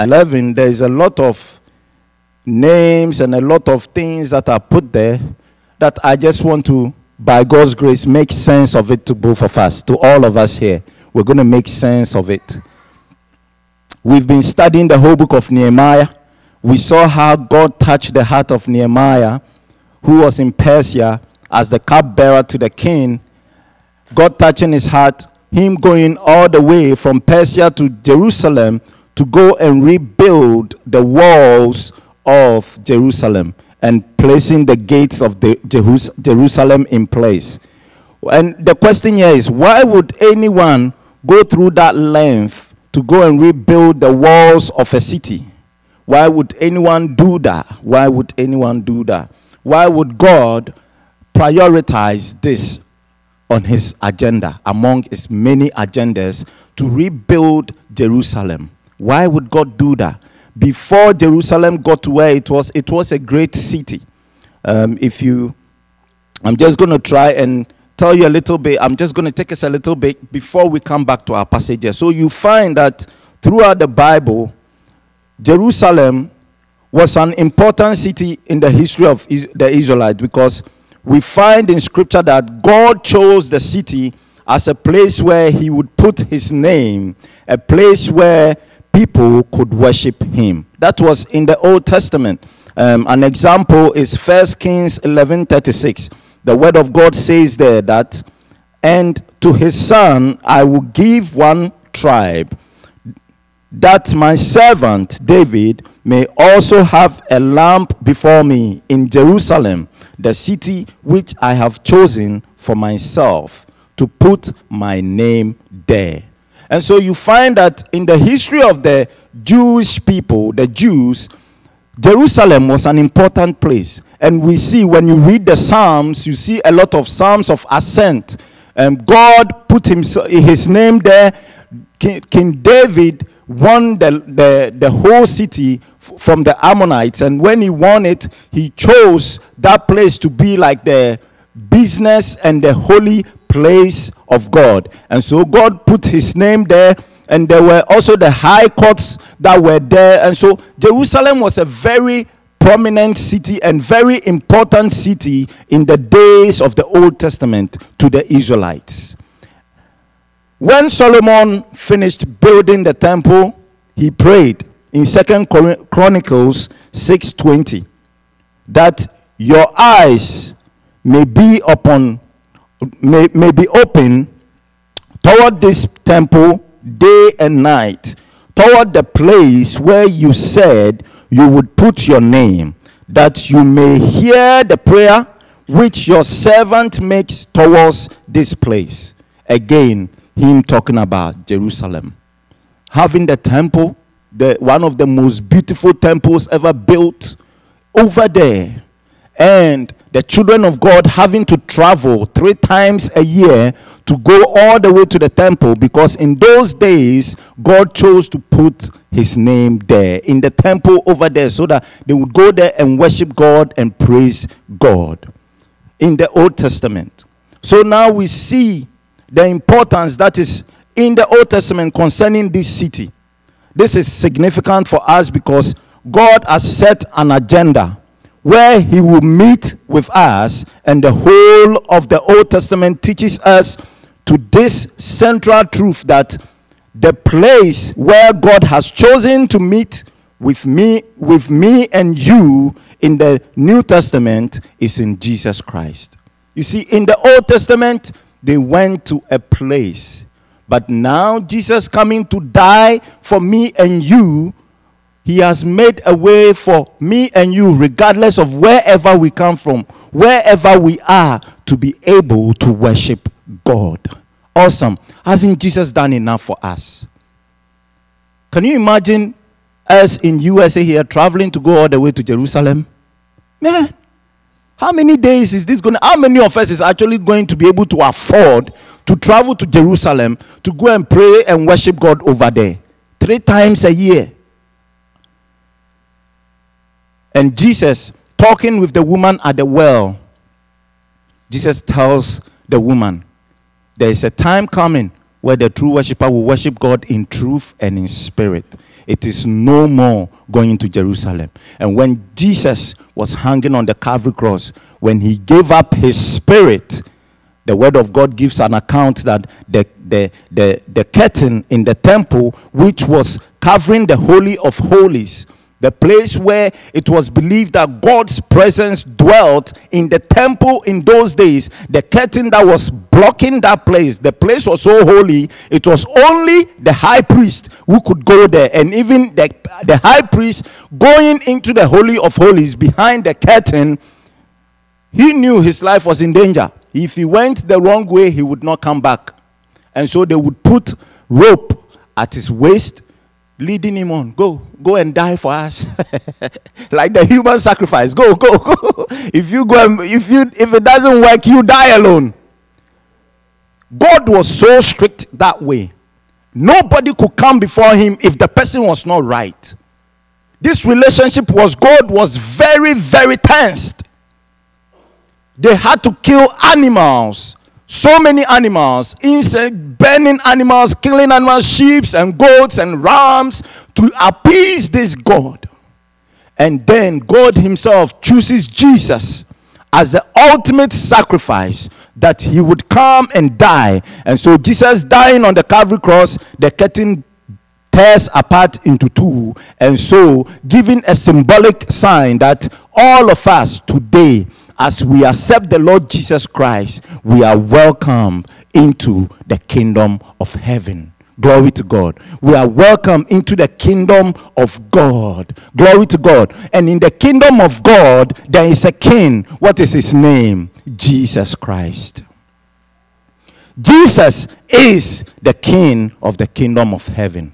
11, there is a lot of names and a lot of things that are put there that I just want to, by God's grace, make sense of it to both of us, to all of us here. We're going to make sense of it. We've been studying the whole book of Nehemiah. We saw how God touched the heart of Nehemiah, who was in Persia, as the cupbearer to the king. God touching his heart, him going all the way from Persia to Jerusalem to go and rebuild the walls of Jerusalem and placing the gates of Jerusalem in place. And the question here is, why would anyone go through that length to go and rebuild the walls of a city? Why would anyone do that? Why would anyone do that? Why would God prioritize this on his agenda, among his many agendas, to rebuild Jerusalem? Why would God do that? Before Jerusalem got to where it was a great city. I'm just going to try and tell you a little bit. I'm just going to take us a little bit before we come back to our passages. So you find that throughout the Bible, Jerusalem was an important city in the history of the Israelites, because we find in scripture that God chose the city as a place where he would put his name, a place where people could worship him. That was in the Old Testament. An example is 1 Kings 11:36. The word of God says there that, and to his son I will give one tribe, that my servant David may also have a lamp before me in Jerusalem, the city which I have chosen for myself, to put my name there. And so you find that in the history of the Jewish people, the Jews, Jerusalem was an important place. And we see, when you read the Psalms, you see a lot of Psalms of ascent. God put his name there. King David won the whole city from the Ammonites. And when he won it, he chose that place to be like the business and the holy place of God. And so God put his name there, and there were also the high courts that were there. And so Jerusalem was a very prominent city and very important city in the days of the Old Testament to the Israelites. When Solomon finished building the temple, he prayed in 2 Chronicles 6:20 that your eyes may be open toward this temple day and night, toward the place where you said you would put your name, that you may hear the prayer which your servant makes towards this place. Again, him talking about Jerusalem. Having the temple, one of the most beautiful temples ever built over there. And the children of God having to travel 3 times a year to go all the way to the temple, because in those days, God chose to put his name there, in the temple over there, so that they would go there and worship God and praise God in the Old Testament. So now we see the importance that is in the Old Testament concerning this city. This is significant for us because God has set an agenda where he will meet with us, and the whole of the Old Testament teaches us to this central truth, that the place where God has chosen to meet with me and you in the New Testament is in Jesus Christ. You see, in the Old Testament, they went to a place, but now Jesus coming to die for me and you, he has made a way for me and you, regardless of wherever we come from, wherever we are, to be able to worship God. Awesome. Hasn't Jesus done enough for us? Can you imagine us in USA here traveling to go all the way to Jerusalem? Man, how many days is this going to, how many of us is actually going to be able to afford to travel to Jerusalem to go and pray and worship God over there 3 times a year? And Jesus, talking with the woman at the well, Jesus tells the woman, there is a time coming where the true worshiper will worship God in truth and in spirit. it is no more going to Jerusalem. And when Jesus was hanging on the Calvary cross, when he gave up his spirit, the word of God gives an account that the curtain in the temple, which was covering the Holy of Holies, the place where it was believed that God's presence dwelt in the temple in those days, the curtain that was blocking that place, the place was so holy, it was only the high priest who could go there. And even the high priest going into the Holy of Holies behind the curtain, he knew his life was in danger. If he went the wrong way, he would not come back. And so they would put rope at his waist, leading him on. Go and die for us. Like the human sacrifice. Go. If you go and if it doesn't work, you die alone. God was so strict that way. Nobody could come before him if the person was not right. This relationship God was very, very tensed. They had to kill animals. So many animals, insect, burning animals, killing animals, sheep and goats and rams to appease this God. And then God himself chooses Jesus as the ultimate sacrifice, that he would come and die. And so Jesus dying on the Calvary cross, the curtain tears apart into two, and so giving a symbolic sign that all of us today, as we accept the Lord Jesus Christ, we are welcome into the kingdom of heaven. Glory to God. We are welcome into the kingdom of God. Glory to God. And in the kingdom of God, there is a king. What is his name? Jesus Christ. Jesus is the king of the kingdom of heaven.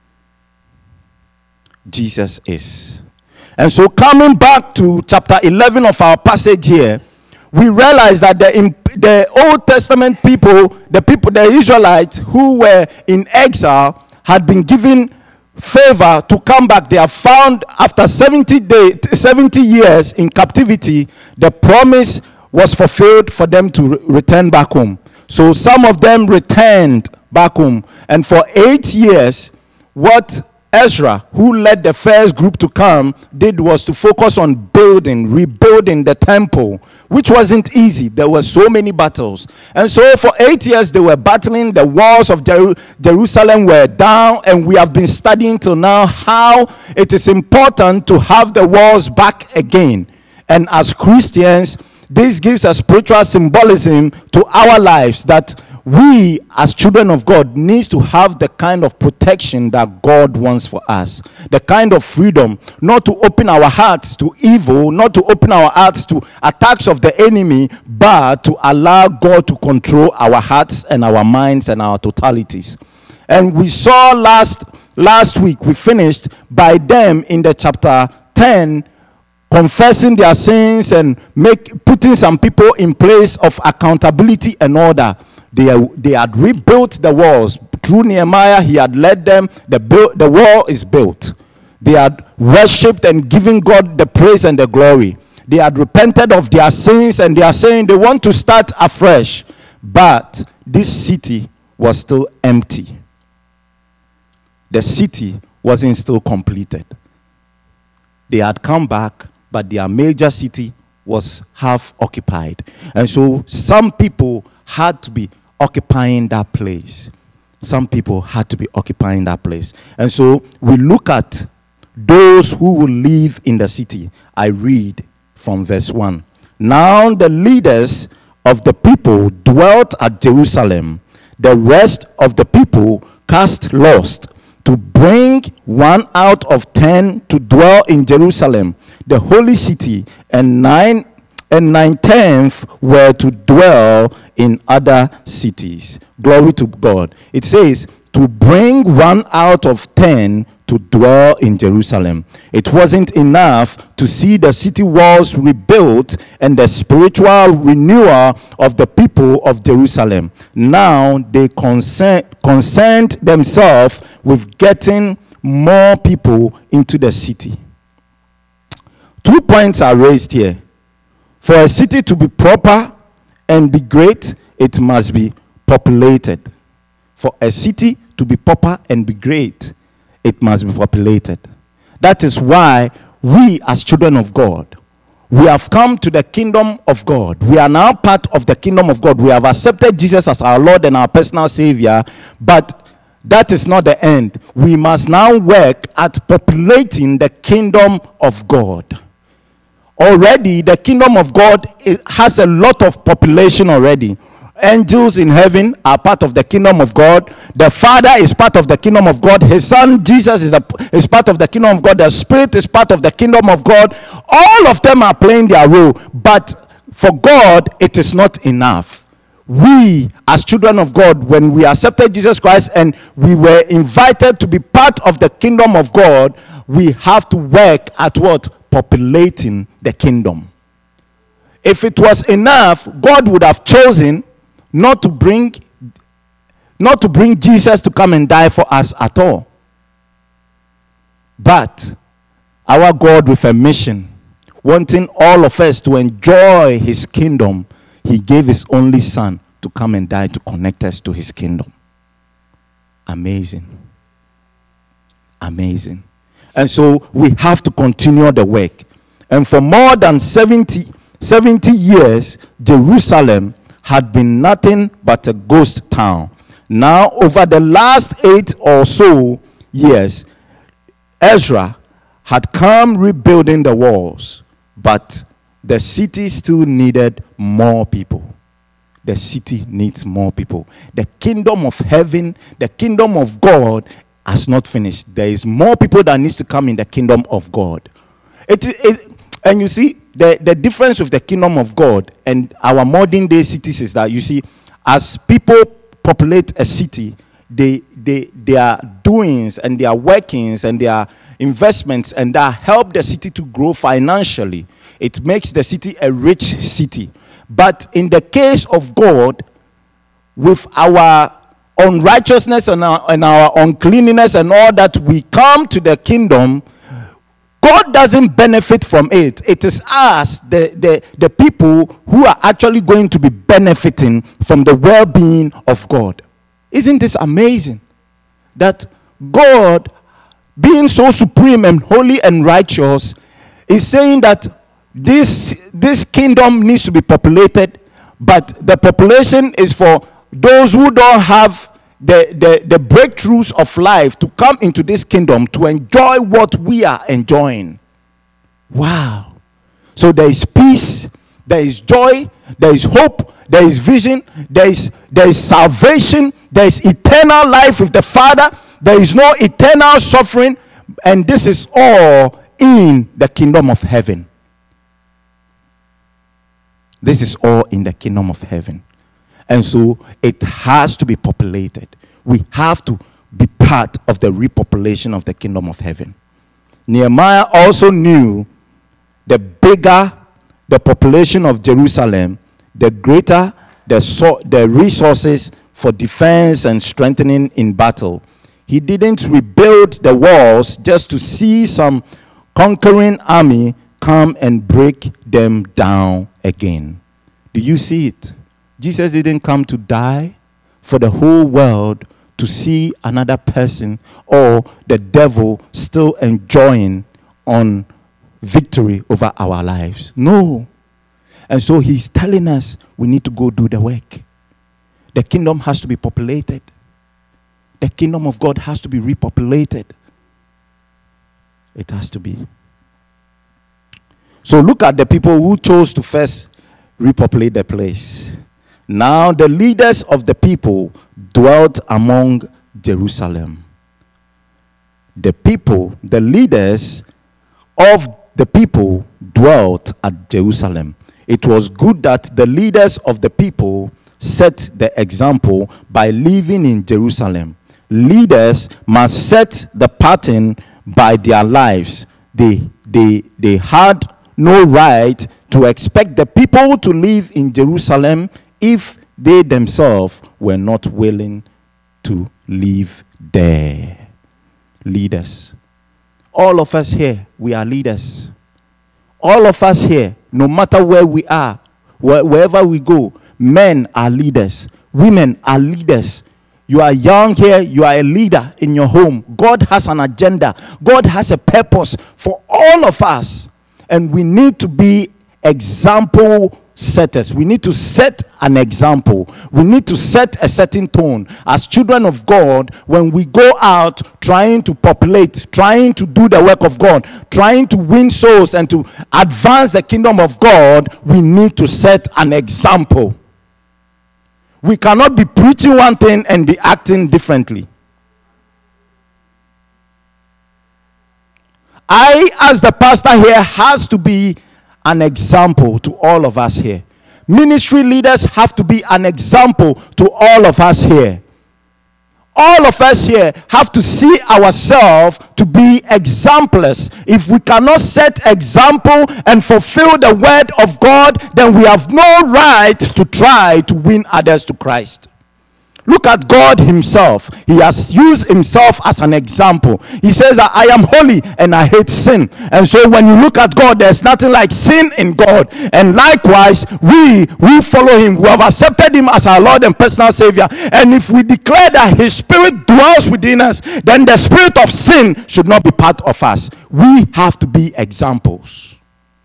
Jesus is. And so coming back to chapter 11 of our passage here, we realize that the Old Testament people, the Israelites who were in exile, had been given favor to come back. They are found after 70 years in captivity. The promise was fulfilled for them to return back home. So some of them returned back home. And for 8 years, what Ezra, who led the first group to come, did was to focus on rebuilding the temple, which wasn't easy. There were so many battles. And so for 8 years, they were battling. The walls of Jerusalem were down, and we have been studying till now how it is important to have the walls back again. And as Christians, this gives a spiritual symbolism to our lives, that we as children of God needs to have the kind of protection that God wants for us, the kind of freedom not to open our hearts to evil, not to open our hearts to attacks of the enemy, but to allow God to control our hearts and our minds and our totalities. And we saw last week, we finished by them in the chapter 10 confessing their sins and putting some people in place of accountability and order. They had rebuilt the walls. Through Nehemiah, he had led them. The wall is built. They had worshipped and given God the praise and the glory. They had repented of their sins, and they are saying they want to start afresh. But this city was still empty. The city wasn't still completed. They had come back, but their major city was half occupied. And so some people had to be occupying that place. Some people had to be occupying that place. And so we look at those who will live in the city. I read from verse 1. Now the leaders of the people dwelt at Jerusalem. The rest of the people cast lots to bring 1 out of 10 to dwell in Jerusalem, the holy city, and 9/10 were to dwell in other cities. Glory to God. It says to bring 1 out of 10 to dwell in Jerusalem. It wasn't enough to see the city walls rebuilt and the spiritual renewal of the people of Jerusalem. Now they concerned themselves with getting more people into the city. 2 points are raised here. For a city to be proper and be great, it must be populated. For a city to be proper and be great, it must be populated. That is why we, as children of God, we have come to the kingdom of God. We are now part of the kingdom of God. We have accepted Jesus as our Lord and our personal Savior, but that is not the end. We must now work at populating the kingdom of God. Already, the kingdom of God has a lot of population already. Angels in heaven are part of the kingdom of God. The Father is part of the kingdom of God. His Son Jesus is part of the kingdom of God. The Spirit is part of the kingdom of God. All of them are playing their role. But for God, it is not enough. We, as children of God, when we accepted Jesus Christ and we were invited to be part of the kingdom of God, we have to work at what? Populating the kingdom. If it was enough, God would have chosen not to bring Jesus to come and die for us at all. But our God, with a mission, wanting all of us to enjoy his kingdom, he gave his only Son to come and die to connect us to his kingdom. Amazing. Amazing. And so we have to continue the work. And for more than 70 years, Jerusalem had been nothing but a ghost town. Now, over the last 8 or so years, Ezra had come rebuilding the walls, but the city still needed more people. The city needs more people. The kingdom of heaven, the kingdom of God has not finished. There is more people that needs to come in the kingdom of God. And you see, the difference with the kingdom of God and our modern day cities is that, you see, as people populate a city, their doings and their workings and their investments and that help the city to grow financially. It makes the city a rich city. But in the case of God, with our unrighteousness and our uncleanness and all that, we come to the kingdom. God doesn't benefit from it. It is us, the people, who are actually going to be benefiting from the well-being of God. Isn't this amazing? That God, being so supreme and holy and righteous, is saying that this kingdom needs to be populated, but the population is for those who don't have the breakthroughs of life to come into this kingdom to enjoy what we are enjoying. Wow. So there is peace, there is joy, there is hope, there is vision, there is salvation, there is eternal life with the Father, there is no eternal suffering, and this is all in the kingdom of heaven. This is all in the kingdom of heaven. And so it has to be populated. We have to be part of the repopulation of the kingdom of heaven. Nehemiah also knew the bigger the population of Jerusalem, the greater the resources for defense and strengthening in battle. He didn't rebuild the walls just to see some conquering army come and break them down again. Do you see it? Jesus didn't come to die for the whole world to see another person or the devil still enjoying on victory over our lives. No. And so he's telling us we need to go do the work. The kingdom has to be populated. The kingdom of God has to be repopulated. It has to be. So look at the people who chose to first repopulate the place. Now the leaders of the people dwelt among Jerusalem. The leaders of the people dwelt at Jerusalem. It was good that the leaders of the people set the example by living in Jerusalem. Leaders must set the pattern by their lives. They had no right to expect the people to live in Jerusalem if they themselves were not willing to live there. Leaders. All of us here, we are leaders. All of us here, no matter where we are, wherever we go, men are leaders. Women are leaders. You are young here. You are a leader in your home. God has an agenda. God has a purpose for all of us. And we need to be example setters. We need to set an example. We need to set a certain tone as children of God. When we go out trying to populate, trying to do the work of God, trying to win souls and to advance the kingdom of God, we need to set an example. We cannot be preaching one thing and be acting differently. I, as the pastor here, has to be an example to all of us here. Ministry leaders have to be an example to all of us here. All of us here have to see ourselves to be exemplars. If we cannot set example and fulfill the word of God, then we have no right to try to win others to Christ. Look at God himself. He has used himself as an example. He says that I am holy and I hate sin. And so when you look at God, there's nothing like sin in God. And likewise, we who follow him, who have accepted him as our Lord and personal Savior, and if we declare that his spirit dwells within us, then the spirit of sin should not be part of us. We have to be examples.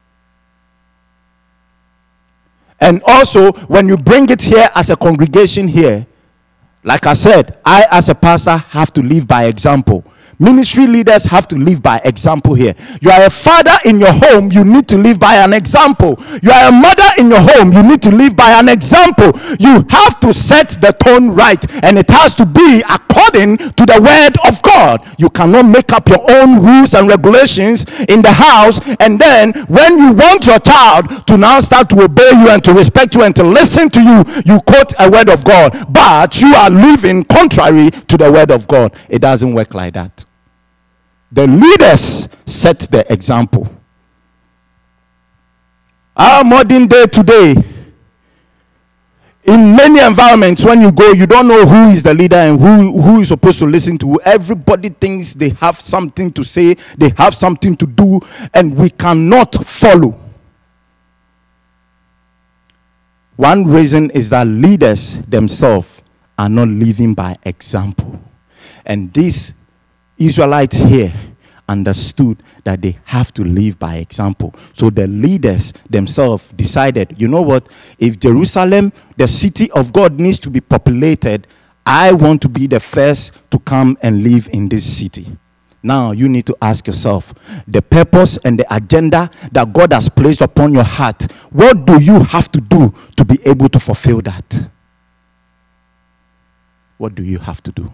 And also, when you bring it here as a congregation here, like I said, I as a pastor have to live by example. Ministry leaders have to live by example here. You are a father in your home, you need to live by an example. You are a mother in your home, you need to live by an example. You have to set the tone right, and it has to be according to the word of God. You cannot make up your own rules and regulations in the house, and then when you want your child to now start to obey you and to respect you and to listen to you, you quote a word of God, but you are living contrary to the word of God. It doesn't work like that. The leaders set the example. Our modern day today, in many environments, when you go, you don't know who is the leader and who is supposed to listen to. Everybody thinks they have something to say, they have something to do, and we cannot follow. One reason is that leaders themselves are not living by example. And these Israelites here understood that they have to live by example. So the leaders themselves decided, you know what, if Jerusalem, the city of God, needs to be populated, I want to be the first to come and live in this city. Now you need to ask yourself, the purpose and the agenda that God has placed upon your heart, what do you have to do to be able to fulfill that? What do you have to do?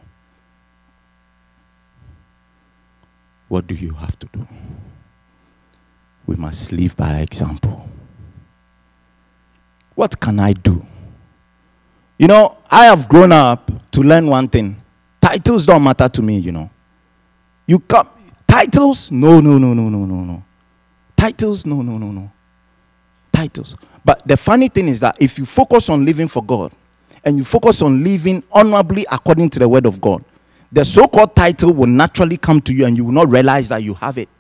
What do you have to do? We must live by example. What can I do? You know, I have grown up to learn one thing. Titles don't matter to me, you know. You come, titles? No. Titles? No. Titles. But the funny thing is that if you focus on living for God, and you focus on living honorably according to the word of God, the so-called title will naturally come to you and you will not realize that you have it.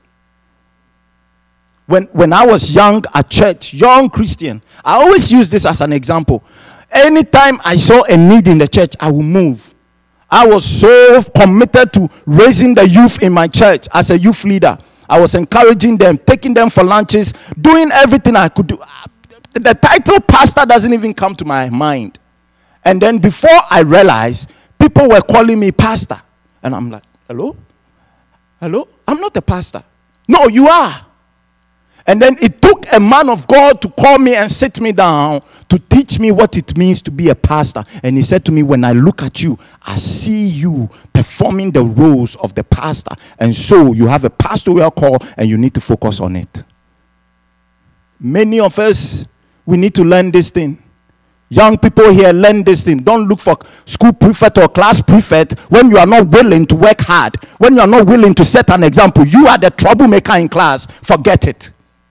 When I was young at church, young Christian, I always use this as an example. Anytime I saw a need in the church, I would move. I was so committed to raising the youth in my church as a youth leader. I was encouraging them, taking them for lunches, doing everything I could do. The title pastor doesn't even come to my mind. And then before I realized, people were calling me pastor. And I'm like, hello? I'm not a pastor. No, you are. And then it took a man of God to call me and sit me down to teach me what it means to be a pastor. And he said to me, when I look at you, I see you performing the roles of the pastor. And so you have a pastoral call and you need to focus on it. Many of us, we need to learn this thing. Young people here, learn this thing. Don't look for school prefect or class prefect when you are not willing to work hard. When you are not willing to set an example. You are the troublemaker in class. Forget it.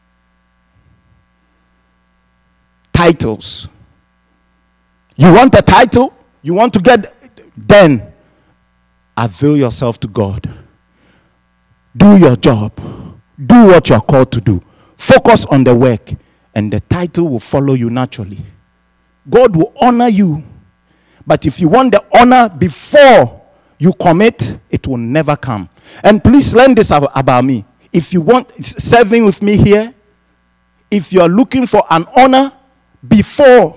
Titles. You want a title? You want to get, then avail yourself to God. Do your job. Do what you are called to do. Focus on the work, and the title will follow you naturally. God will honor you. But if you want the honor before you commit, it will never come. And please learn this about me. If you want serving with me here, if you are looking for an honor before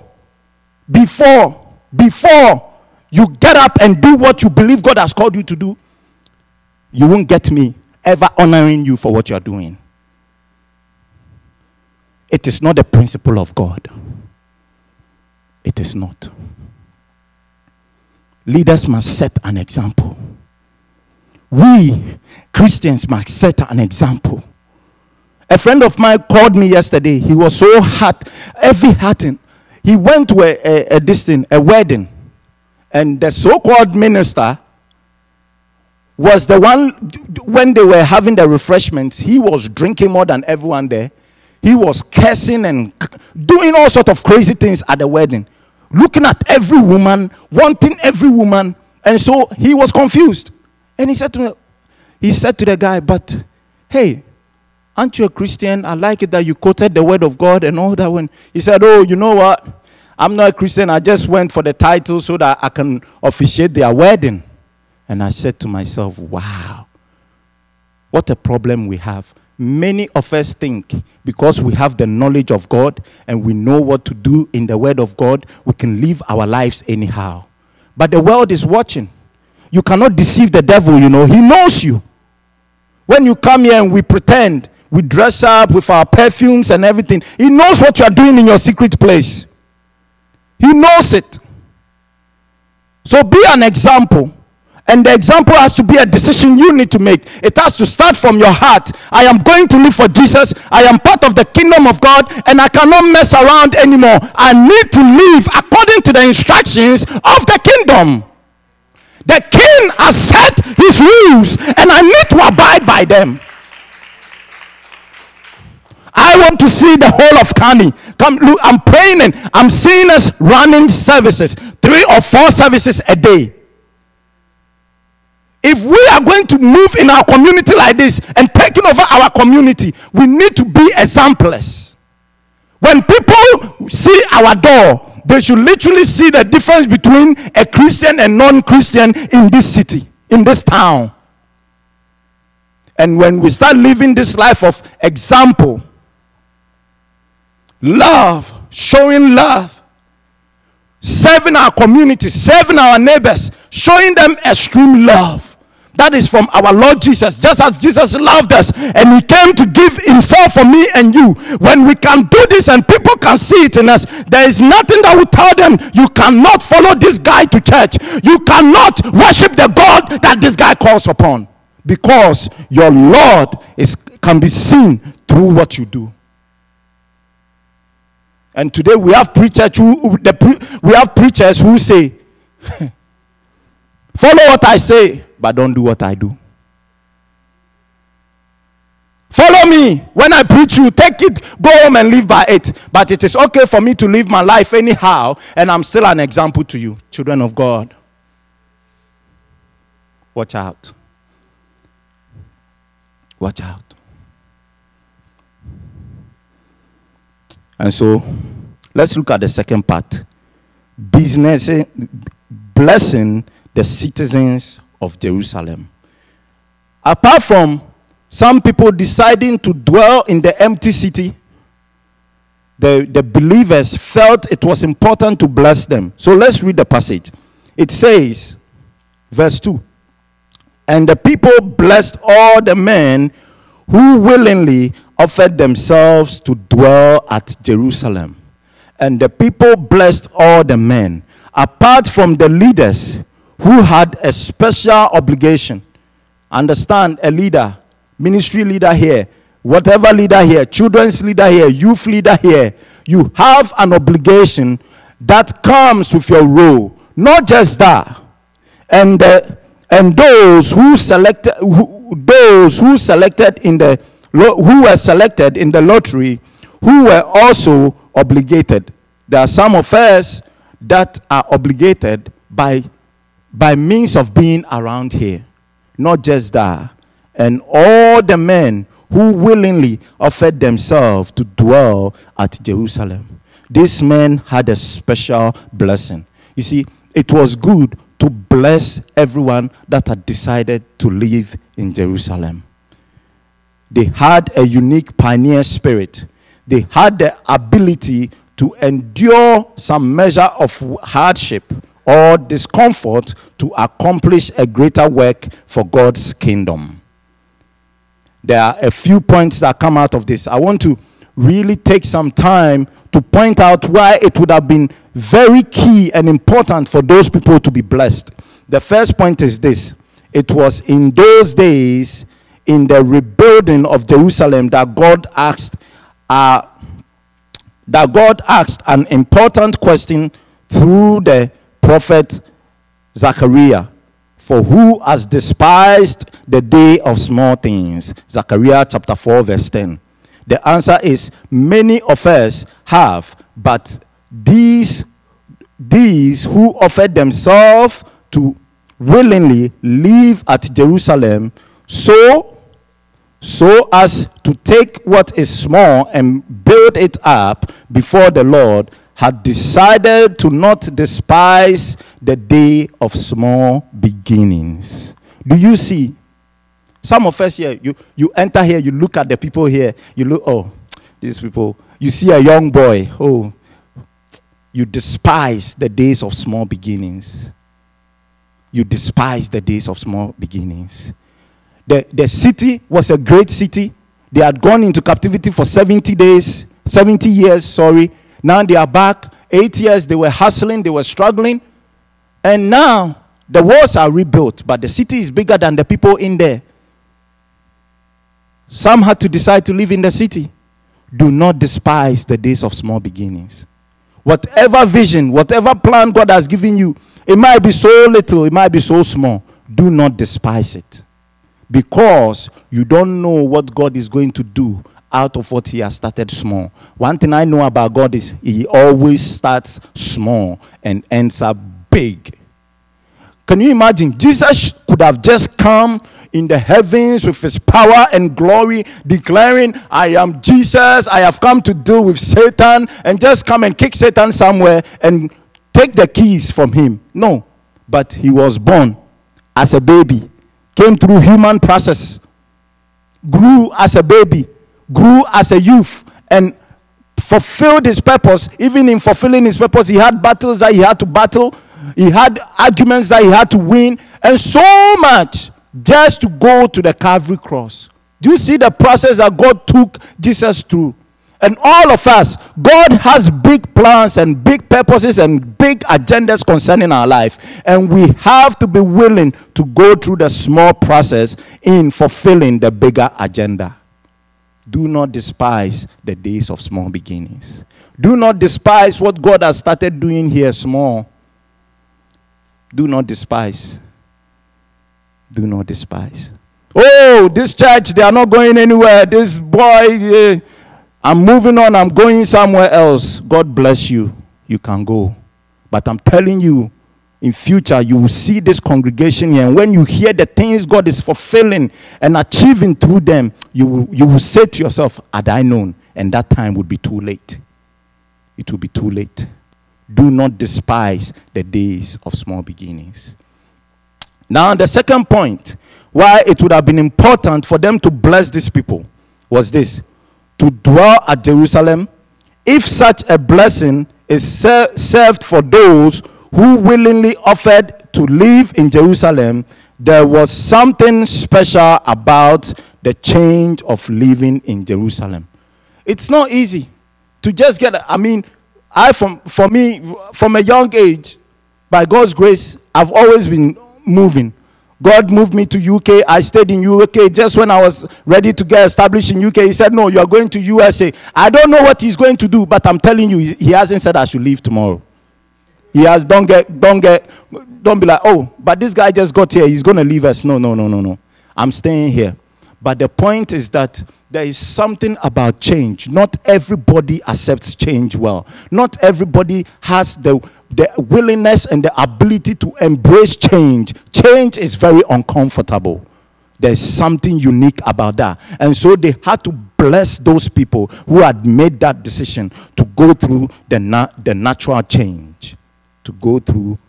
you get up and do what you believe God has called you to do, you won't get me ever honoring you for what you are doing. It is not the principle of God. It is not. Leaders must set an example. We Christians must set an example. A friend of mine called me yesterday. He was so hot, heavy hearted. He went to a wedding, and the so-called minister was the one. When they were having the refreshments, he was drinking more than everyone there. He was cursing and doing all sorts of crazy things at the wedding, looking at every woman, wanting every woman, and so he was confused. And he said to the guy, "But hey, aren't you a Christian? I like it that you quoted the word of God and all that." When he said, "Oh, you know what? I'm not a Christian. I just went for the title so that I can officiate their wedding." And I said to myself, wow, what a problem we have. Many of us think because we have the knowledge of God and we know what to do in the word of God, we can live our lives anyhow. But the world is watching. You cannot deceive the devil, you know. He knows you. When you come here and we pretend, we dress up with our perfumes and everything, he knows what you are doing in your secret place. He knows it. So be an example. And the example has to be a decision you need to make. It has to start from your heart. I am going to live for Jesus. I am part of the kingdom of God, and I cannot mess around anymore. I need to live according to the instructions of the kingdom. The king has set his rules, and I need to abide by them. I want to see the whole of Kani. Come, look, I'm praying and I'm seeing us running services, 3 or 4 services a day. If we are going to move in our community like this and taking over our community, we need to be exemplars. When people see our door, they should literally see the difference between a Christian and non-Christian in this city, in this town. And when we start living this life of example, love, showing love, serving our community, serving our neighbors, showing them extreme love. That is from our Lord Jesus, just as Jesus loved us and he came to give himself for me and you. When we can do this and people can see it in us, there is nothing that will tell them you cannot follow this guy to church. You cannot worship the God that this guy calls upon, because your Lord can be seen through what you do. And today we have preachers who say, follow what I say, but don't do what I do. Follow me when I preach you, take it, go home and live by it. But it is okay for me to live my life anyhow, and I'm still an example to you, children of God. Watch out. Watch out. And so, let's look at the second part. Blessing the citizens of Jerusalem. Apart from some people deciding to dwell in the empty city, the believers felt it was important to bless them. So let's read the passage. It says, verse 2, "And the people blessed all the men who willingly offered themselves to dwell at Jerusalem." And the people blessed all the men, apart from the leaders who had a special obligation. Understand, a leader, ministry leader here, whatever leader here, children's leader here, youth leader here, you have an obligation that comes with your role. Not just that. And those who were selected in the lottery, who were also obligated. There are some of us that are obligated by means of being around here. Not just that. And all the men who willingly offered themselves to dwell at Jerusalem. These men had a special blessing. You see, it was good to bless everyone that had decided to live in Jerusalem. They had a unique pioneer spirit. They had the ability to endure some measure of hardship or discomfort to accomplish a greater work for God's kingdom. There are a few points that come out of this. I want to really take some time to point out why it would have been very key and important for those people to be blessed. The first point is this. It was in those days, in the rebuilding of Jerusalem, that God asked an important question through the prophet Zechariah. For who has despised the day of small things? Zechariah chapter 4 verse 10. The answer is many of us have, but these who offered themselves to willingly live at Jerusalem so as to take what is small and build it up before the Lord, had decided to not despise the day of small beginnings. Do you see? Some of us here, you enter here, you look at the people here, you look, oh, these people, you see a young boy, oh, you despise the days of small beginnings. You despise the days of small beginnings. The city was a great city. They had gone into captivity for 70 years. Now they are back. 8 years, they were hustling, they were struggling. And now, the walls are rebuilt, but the city is bigger than the people in there. Some had to decide to live in the city. Do not despise the days of small beginnings. Whatever vision, whatever plan God has given you, it might be so little, it might be so small. Do not despise it. Because you don't know what God is going to do out of what he has started small. One thing I know about God is he always starts small and ends up big. Can you imagine? Jesus could have just come in the heavens with his power and glory, declaring, I am Jesus, I have come to deal with Satan, and just come and kick Satan somewhere and take the keys from him. No. But he was born as a baby, came through human process, grew as a baby, grew as a youth, and fulfilled his purpose. Even in fulfilling his purpose, he had battles that he had to battle. He had arguments that he had to win. And so much just to go to the Calvary cross. Do you see the process that God took Jesus through? And all of us, God has big plans and big purposes and big agendas concerning our life. And we have to be willing to go through the small process in fulfilling the bigger agenda. Do not despise the days of small beginnings. Do not despise what God has started doing here small. Do not despise. Do not despise. Oh, this church, they are not going anywhere. This boy, I'm moving on. I'm going somewhere else. God bless you. You can go. But I'm telling you, in future, you will see this congregation here. And when you hear the things God is fulfilling and achieving through them, you will say to yourself, had I known? And that time would be too late. It will be too late. Do not despise the days of small beginnings. Now, the second point, why it would have been important for them to bless these people, was this: to dwell at Jerusalem. If such a blessing is served for those who willingly offered to live in Jerusalem, there was something special about the change of living in Jerusalem. It's not easy to just get, for me, from a young age, by God's grace, I've always been moving. God moved me to UK. I stayed in UK. Just when I was ready to get established in UK, he said, no, you are going to USA. I don't know what he's going to do, but I'm telling you, he hasn't said I should leave tomorrow. He has, don't be like, oh, but this guy just got here, he's going to leave us. No. I'm staying here. But the point is that there is something about change. Not everybody accepts change well. Not everybody has the willingness and the ability to embrace change. Change is very uncomfortable. There's something unique about that. And so they had to bless those people who had made that decision to go through the natural change. To go through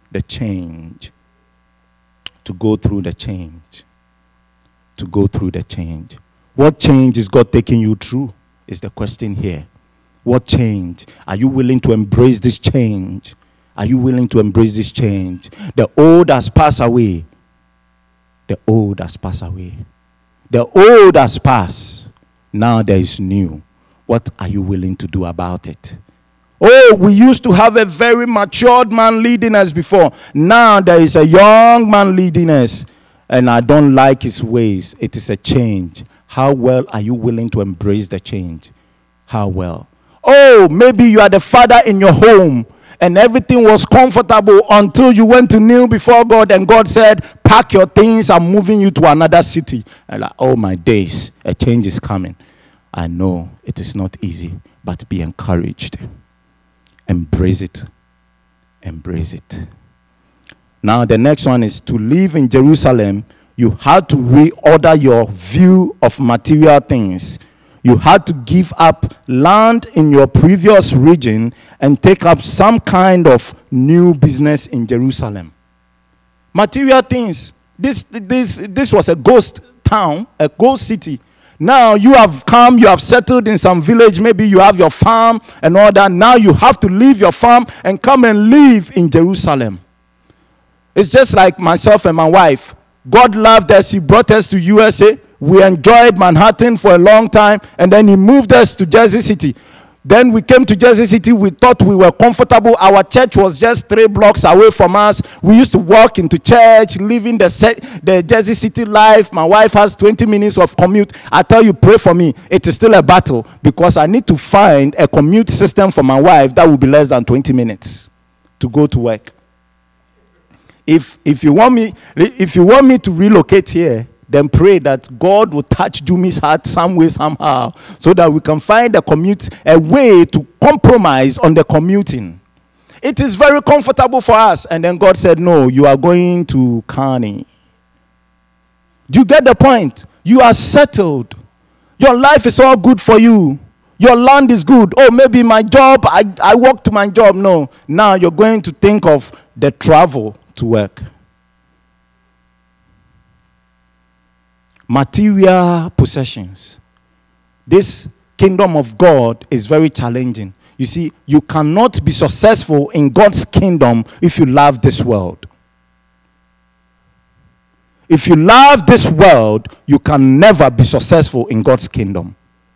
the change. To go through the change. To go through the change. What change is God taking you through? Is the question here. What change? Are you willing to embrace this change? Are you willing to embrace this change? The old has passed away. The old has passed away. The old has passed. Now there is new. What are you willing to do about it? Oh, we used to have a very matured man leading us before. Now there is a young man leading us, and I don't like his ways. It is a change. How well are you willing to embrace the change? How well? Oh, maybe you are the father in your home, and everything was comfortable until you went to kneel before God, and God said, pack your things, I'm moving you to another city. And like, oh my days, a change is coming. I know it is not easy, but be encouraged. Embrace it. Embrace it. Now the next one is to live in Jerusalem. You had to reorder your view of material things. You had to give up land in your previous region and take up some kind of new business in Jerusalem. Material things. This was a ghost town, a ghost city. Now you have come, you have settled in some village, maybe you have your farm and all that. Now you have to leave your farm and come and live in Jerusalem. It's just like myself and my wife. God loved us, he brought us to USA. We enjoyed Manhattan for a long time, and then he moved us to Jersey City. Then we came to Jersey City, we thought we were comfortable. Our church was just 3 blocks away from us. We used to walk into church, living the Jersey City life. My wife has 20 minutes of commute. I tell you, pray for me. It is still a battle because I need to find a commute system for my wife that will be less than 20 minutes to go to work. If you want me to relocate here, then pray that God will touch Jumi's heart some way, somehow, so that we can find a way to compromise on the commuting. It is very comfortable for us. And then God said, no, you are going to Kearney. Do you get the point? You are settled. Your life is all good for you. Your land is good. Oh, maybe my job, I walk to my job. No. Now you're going to think of the travel to work. Material possessions. This kingdom of God is very challenging. You see, you cannot be successful in God's kingdom if you love this world. If you love this world, you can never be successful in God's kingdom.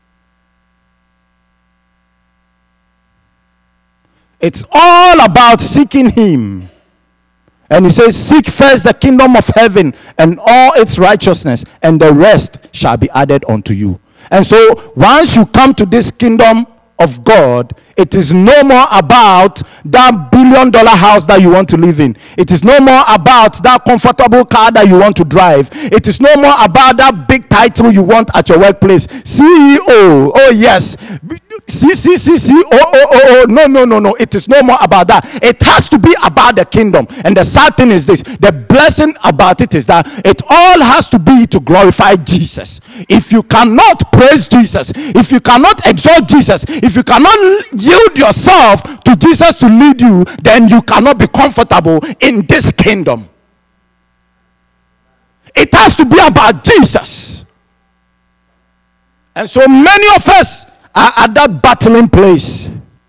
It's all about seeking him. And he says, seek first the kingdom of heaven and all its righteousness, and the rest shall be added unto you. And so, once you come to this kingdom of God, it is no more about that $1 billion house that you want to live in. It is no more about that comfortable car that you want to drive. It is no more about that big title you want at your workplace. CEO, oh yes. CCCCO, no. It is no more about that. It has to be about the kingdom. And the sad thing is this. The blessing about it is that it all has to be to glorify Jesus. If you cannot praise Jesus, if you cannot exalt Jesus, if you cannot yield yourself to Jesus to lead you, then you cannot be comfortable in this kingdom. It has to be about Jesus. And so many of us are at that battling place.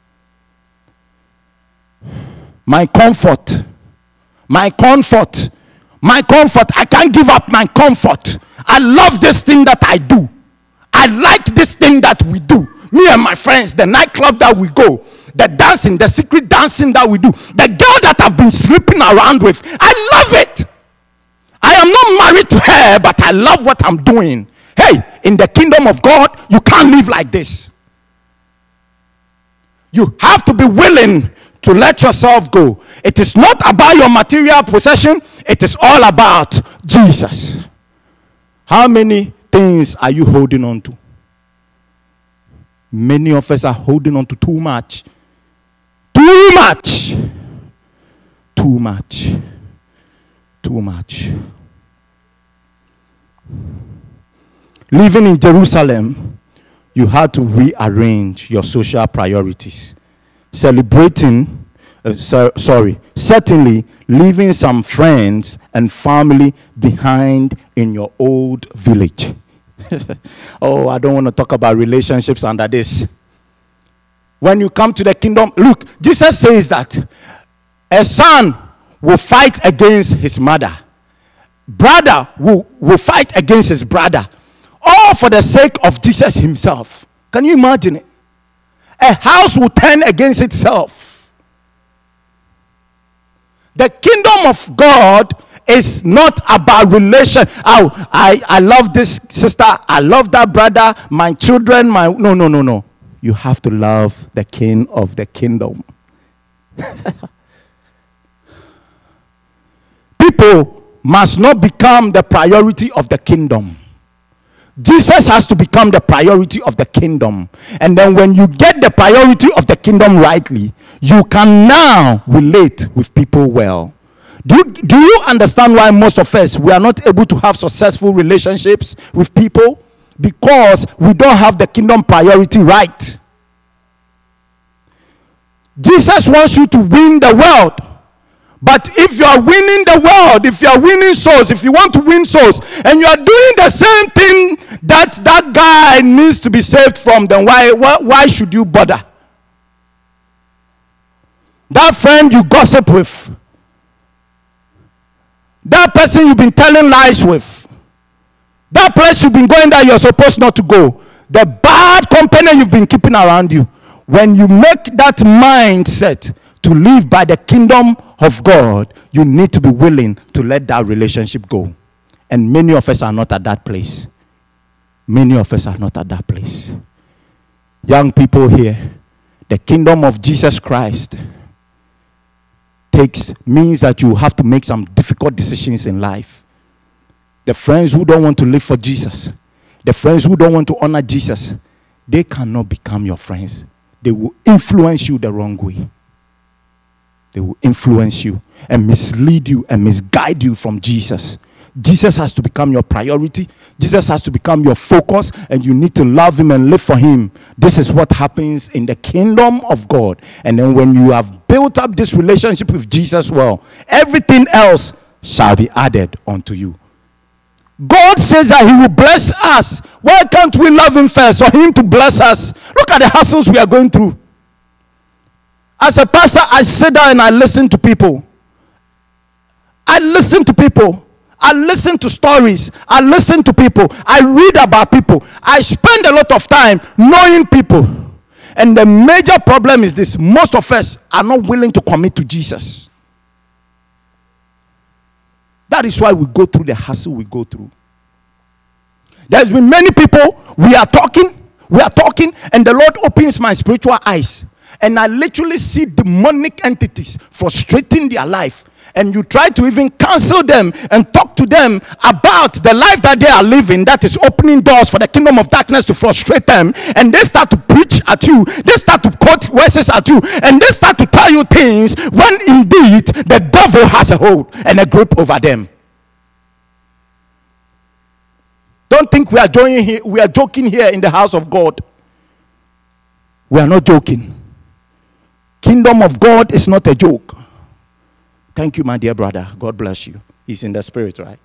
My comfort. I can't give up my comfort. I love this thing that I do. I like this thing that we do. Me and my friends, the nightclub that we go, the dancing, the secret dancing that we do, the girl that I've been sleeping around with, I love it. I am not married to her, but I love what I'm doing. Hey, in the kingdom of God, you can't live like this. You have to be willing to let yourself go. It is not about your material possession. It is all about Jesus. How many things are you holding on to? Many of us are holding on to too much. Too much. Too much. Too much. Living in Jerusalem, you had to rearrange your social priorities. Certainly, leaving some friends and family behind in your old village. Oh, I don't want to talk about relationships under this. When you come to the kingdom, look, Jesus says that a son will fight against his mother. Brother will fight against his brother. All for the sake of Jesus himself. Can you imagine it? A house will turn against itself. The kingdom of God is not about relation. Oh, I love this sister. I love that brother. My children, no. You have to love the king of the kingdom. People must not become the priority of the kingdom. Jesus has to become the priority of the kingdom. And then when you get the priority of the kingdom rightly, you can now relate with people well. Do you understand why most of us, we are not able to have successful relationships with people? Because we don't have the kingdom priority right. Jesus wants you to win the world. But if you are winning the world, if you are winning souls, if you want to win souls, and you are doing the same thing that guy needs to be saved from, then why should you bother? That friend you gossip with, that person you've been telling lies with, that place you've been going that you're supposed not to go, the bad company you've been keeping around you, when you make that mindset to live by the kingdom of God, you need to be willing to let that relationship go. And many of us are not at that place. Many of us are not at that place. Young people here, the kingdom of Jesus Christ means that you have to make some difficult decisions in life. The friends who don't want to live for Jesus, the friends who don't want to honor Jesus, they cannot become your friends. They will influence you the wrong way. They will influence you and mislead you and misguide you from Jesus. Jesus has to become your priority. Jesus has to become your focus, and you need to love him and live for him. This is what happens in the kingdom of God. And then when you have built up this relationship with Jesus well, everything else shall be added unto you. God says that he will bless us. Why can't we love him first for him to bless us? Look at the hassles we are going through. As a pastor, I sit down and I listen to people. I listen to stories. I listen to people. I read about people. I spend a lot of time knowing people. And the major problem is this: most of us are not willing to commit to Jesus. That is why we go through the hassle we go through. There's been many people, we are talking, and the Lord opens my spiritual eyes. And I literally see demonic entities frustrating their life. And you try to even counsel them and talk to them about the life that they are living that is opening doors for the kingdom of darkness to frustrate them. And they start to preach at you. They start to quote verses at you. And they start to tell you things when indeed the devil has a hold and a grip over them. Don't think we are joking here in the house of God. We are not joking. Kingdom of God is not a joke. Thank you, my dear brother. God bless you. He's in the spirit, right?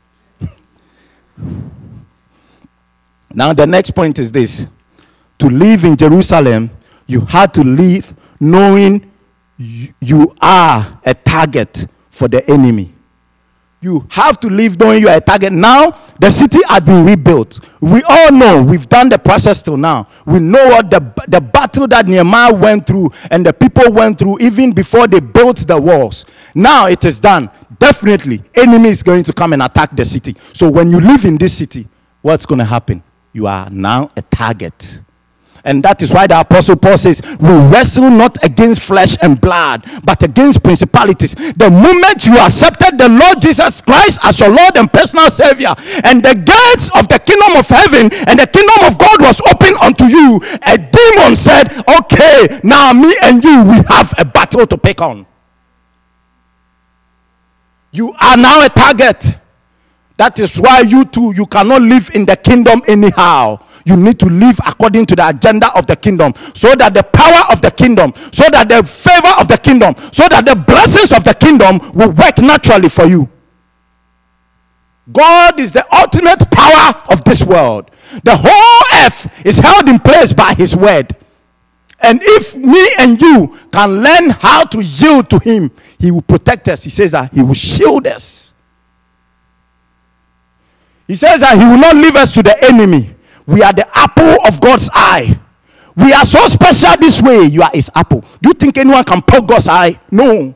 Now, the next point is this. To live in Jerusalem, you had to live knowing you are a target for the enemy. You have to live knowing you are a target. Now, the city had been rebuilt. We all know, we've done the process till now. We know what the battle that Nehemiah went through and the people went through even before they built the walls. Now it is done. Definitely, enemy is going to come and attack the city. So when you live in this city, what's going to happen? You are now a target. And that is why the Apostle Paul says, we wrestle not against flesh and blood, but against principalities. The moment you accepted the Lord Jesus Christ as your Lord and personal Savior, and the gates of the kingdom of heaven and the kingdom of God was open unto you, a demon said, okay, now me and you, we have a battle to pick on. You are now a target. That is why you too, you cannot live in the kingdom anyhow. You need to live according to the agenda of the kingdom, so that the power of the kingdom, so that the favor of the kingdom, so that the blessings of the kingdom will work naturally for you. God is the ultimate power of this world. The whole earth is held in place by his word. And if me and you can learn how to yield to him, he will protect us. He says that he will shield us. He says that he will not leave us to the enemy. We are the apple of God's eye. We are so special this way. You are his apple. Do you think anyone can poke God's eye? No.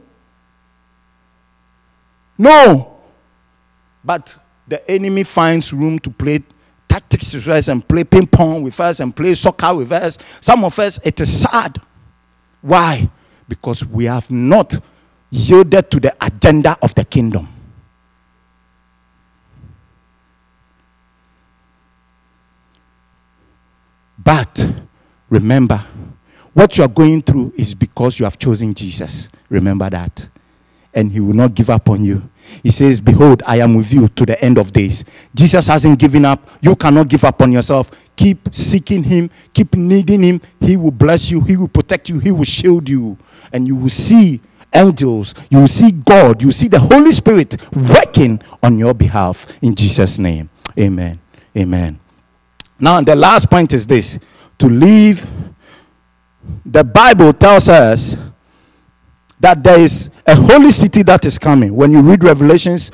No. But the enemy finds room to play tactics with us and play ping pong with us and play soccer with us. Some of us, it is sad. Why? Because we have not yielded to the agenda of the kingdom. But remember, what you are going through is because you have chosen Jesus. Remember that. And he will not give up on you. He says, behold, I am with you to the end of days. Jesus hasn't given up. You cannot give up on yourself. Keep seeking him. Keep needing him. He will bless you. He will protect you. He will shield you. And you will see angels. You will see God. You will see the Holy Spirit working on your behalf. In Jesus' name. Amen. Amen. Now, the last point is this. To live, the Bible tells us that there is a holy city that is coming. When you read Revelations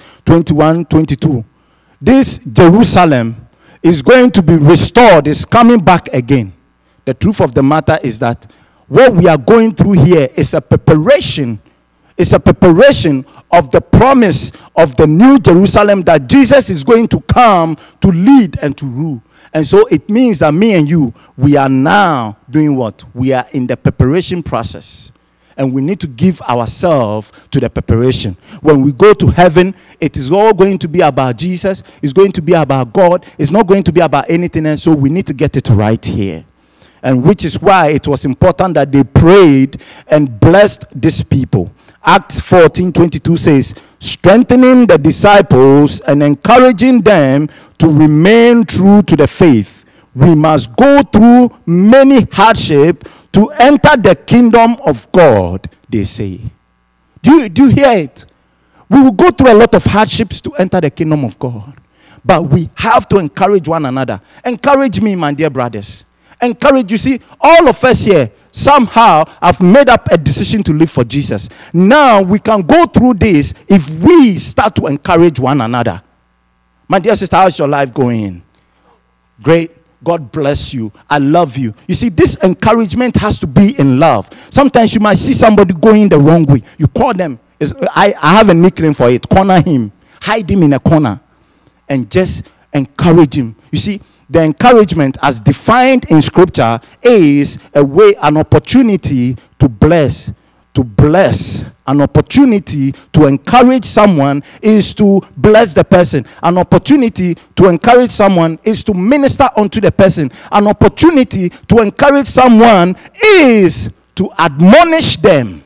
21:22, this Jerusalem is going to be restored, is coming back again. The truth of the matter is that what we are going through here is a preparation. It's a preparation of the promise of the new Jerusalem that Jesus is going to come to lead and to rule. And so it means that me and you, we are now doing what? We are in the preparation process. And we need to give ourselves to the preparation. When we go to heaven, it is all going to be about Jesus. It's going to be about God. It's not going to be about anything else. So we need to get it right here. And which is why it was important that they prayed and blessed these people. Acts 14:22 says, strengthening the disciples and encouraging them to remain true to the faith. We must go through many hardships to enter the kingdom of God, they say. Do you hear it? We will go through a lot of hardships to enter the kingdom of God. But we have to encourage one another. Encourage me, my dear brothers. Encourage, you see, all of us here somehow have made up a decision to live for Jesus. Now we can go through this if we start to encourage one another. My dear sister, how's your life going? Great. God bless you. I love you. You see, this encouragement has to be in love. Sometimes you might see somebody going the wrong way. You call them. I have a nickname for it. Corner him. Hide him in a corner. And just encourage him. You see, the encouragement as defined in scripture is a way, an opportunity to bless. To bless. An opportunity to encourage someone is to bless the person. An opportunity to encourage someone is to minister unto the person. An opportunity to encourage someone is to admonish them.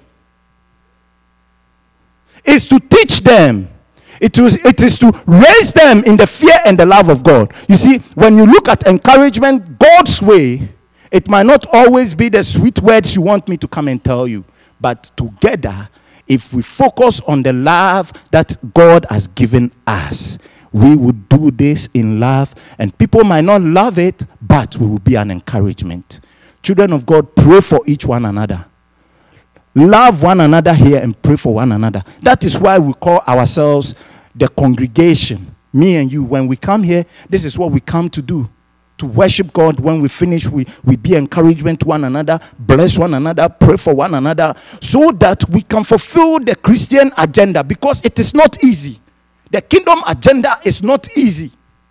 Is to teach them. It is to raise them in the fear and the love of God. You see, when you look at encouragement God's way, it might not always be the sweet words you want me to come and tell you. But together, if we focus on the love that God has given us, we will do this in love. And people might not love it, but we will be an encouragement. Children of God, pray for each one another. Love one another here and pray for one another. That is why we call ourselves the congregation. Me and you, when we come here, this is what we come to do. To worship God. When we finish, we be encouragement to one another, bless one another, pray for one another, so that we can fulfill the Christian agenda, because it is not easy. The kingdom agenda is not easy.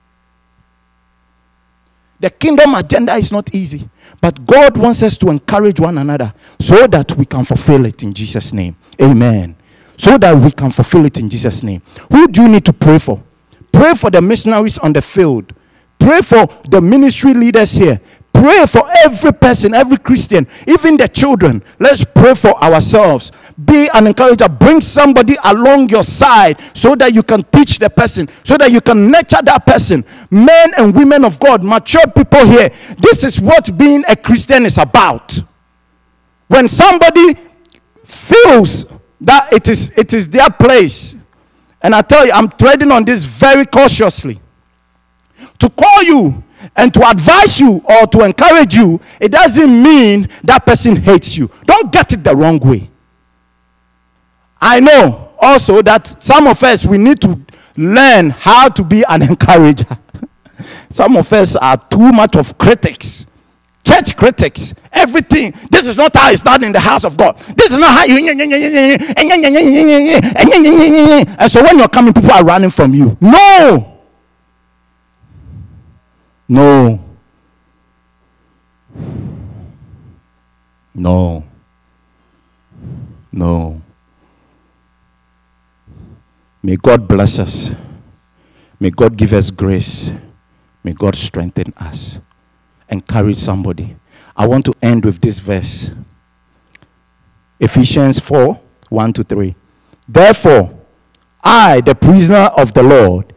The kingdom agenda is not easy. But God wants us to encourage one another so that we can fulfill it in Jesus' name. Amen. So that we can fulfill it in Jesus' name. Who do you need to pray for? Pray for the missionaries on the field. Pray for the ministry leaders here. Pray for every person, every Christian, even the children. Let's pray for ourselves. Be an encourager. Bring somebody along your side so that you can teach the person, so that you can nurture that person. Men and women of God, mature people here. This is what being a Christian is about. When somebody feels that it is their place, and I tell you, I'm treading on this very cautiously, to call you and to advise you or to encourage you, it doesn't mean that person hates you. Don't get it the wrong way. I know also that some of us, we need to learn how to be an encourager. Some of us are too much of critics. Church critics. Everything. This is not how it's done in the house of God. This is not how you... And so when you're coming, people are running from you. No. No. No. No. May God bless us. May God give us grace. May God strengthen us. Encourage somebody. I want to end with this verse. Ephesians 4, 1-3. Therefore, I, the prisoner of the Lord,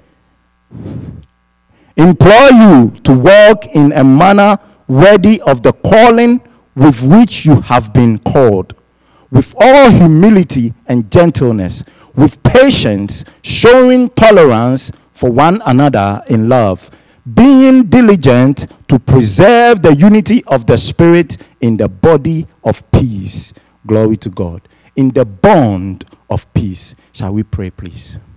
implore you to walk in a manner worthy of the calling with which you have been called, with all humility and gentleness, with patience, showing tolerance for one another in love, being diligent to preserve the unity of the Spirit in the body of peace. Glory to God. In the bond of peace. Shall we pray, please?